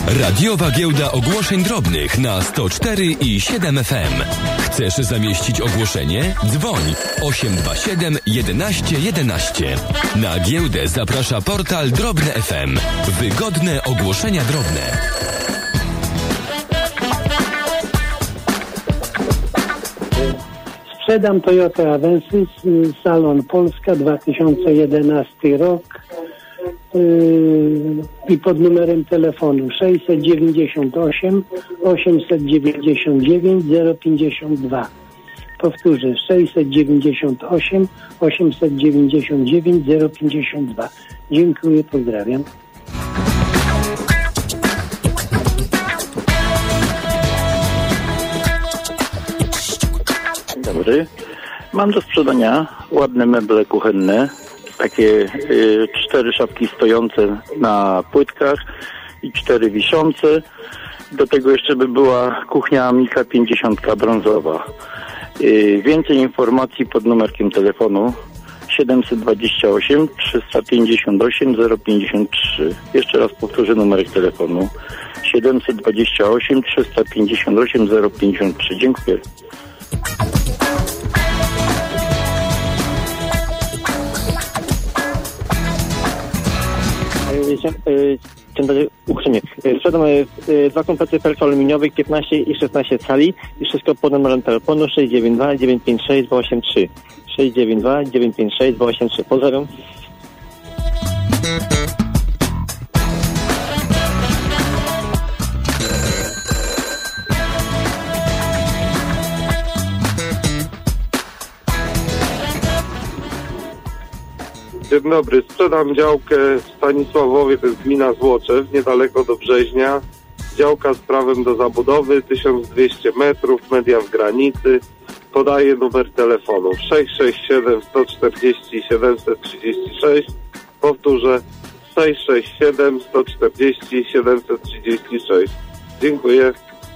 Radiowa Giełda Ogłoszeń Drobnych na 104 i 7 FM. Chcesz zamieścić ogłoszenie? Dzwoń 827 11 11. Na giełdę zaprasza portal Drobne FM. Wygodne ogłoszenia drobne. Sprzedam Toyota Avensis, Salon Polska, 2011 rok i pod numerem telefonu 698 899 052. Powtórzę, 698 899 052. Dziękuję, pozdrawiam. Dzień dobry. Mam do sprzedania ładne meble kuchenne, takie 4 szafki stojące na płytkach i 4 wiszące. Do tego jeszcze by była kuchnia Mika 50 brązowa. Więcej informacji pod numerkiem telefonu 728 358 053. Jeszcze raz powtórzę numerek telefonu 728 358 053. Dziękuję. Dzień dobry, uprzejmie. Sprzedam 2 komplety felk aluminiowych 15 i 16 cali i wszystko pod numerem telefonu 692 956 283. 692 956 283. Pozdrawiam. Dzień dobry, sprzedam działkę w Stanisławowie, to jest gmina Złoczew, niedaleko do Brzeźnia. Działka z prawem do zabudowy, 1200 metrów, media w granicy. Podaję numer telefonu 667 140 736. Powtórzę 667 140 736. Dziękuję.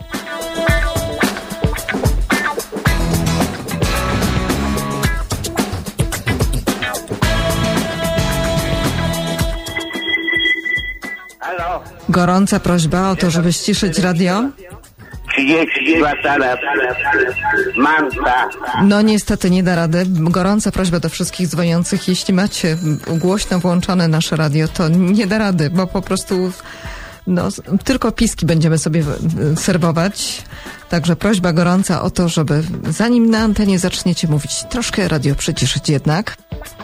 Gorąca prośba o to, żeby ściszyć radio. 32 sala, Manta. No niestety nie da rady. Gorąca prośba do wszystkich dzwoniących. Jeśli macie głośno włączone nasze radio, to nie da rady, bo po prostu tylko piski będziemy sobie serwować. Także prośba gorąca o to, żeby zanim na antenie zaczniecie mówić, troszkę radio przyciszyć jednak.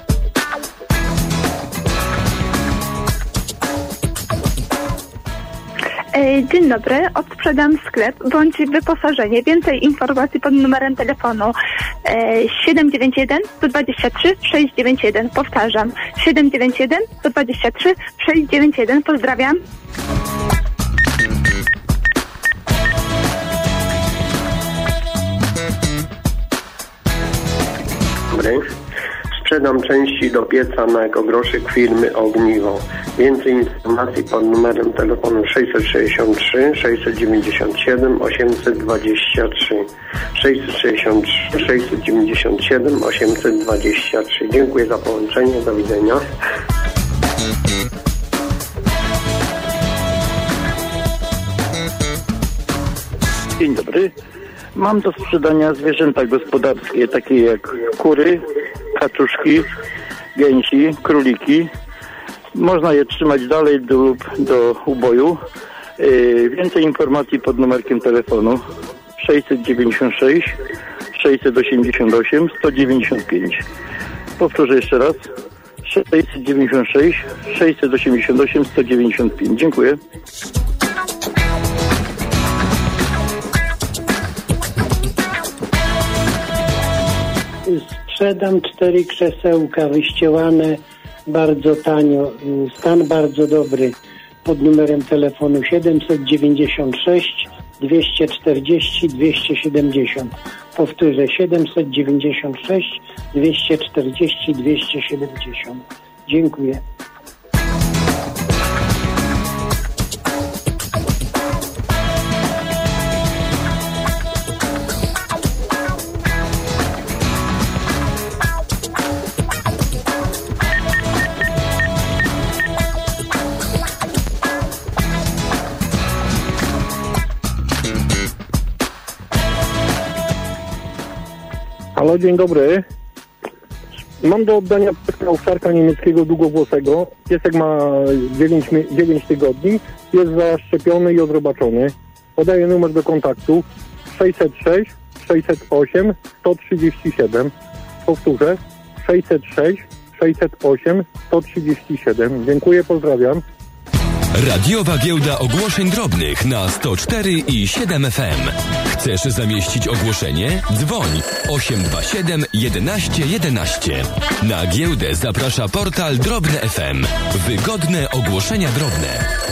Dzień dobry, odsprzedam sklep bądź wyposażenie. Więcej informacji pod numerem telefonu 791 123 691. Powtarzam, 791 123 691. Pozdrawiam. Dobry. Sprzedam części do pieca na ekogroszek firmy Ogniwo. Więcej informacji pod numerem telefonu 663 697 823. 663 697 823. Dziękuję za połączenie. Do widzenia. Dzień dobry. Mam do sprzedania zwierzęta gospodarskie, takie jak kury, kaczuszki, gęsi, króliki. Można je trzymać dalej lub do uboju. Więcej informacji pod numerkiem telefonu 696 688 195. Powtórzę jeszcze raz. 696 688 195. Dziękuję. Sprzedam 4 krzesełka wyścielane bardzo tanio, stan bardzo dobry, pod numerem telefonu 796 240 270. Powtórzę, 796 240 270. Dziękuję. Halo, dzień dobry. Mam do oddania pieska owczarka niemieckiego długowłosego. Piesek ma 9 tygodni. Jest zaszczepiony i odrobaczony. Podaję numer do kontaktu 606 608 137. Powtórzę 606 608 137. Dziękuję, pozdrawiam. Radiowa Giełda Ogłoszeń Drobnych na 104 i 7 FM. Chcesz zamieścić ogłoszenie? Dzwoń 827 11 11. Na giełdę zaprasza portal Drobne FM. Wygodne ogłoszenia drobne.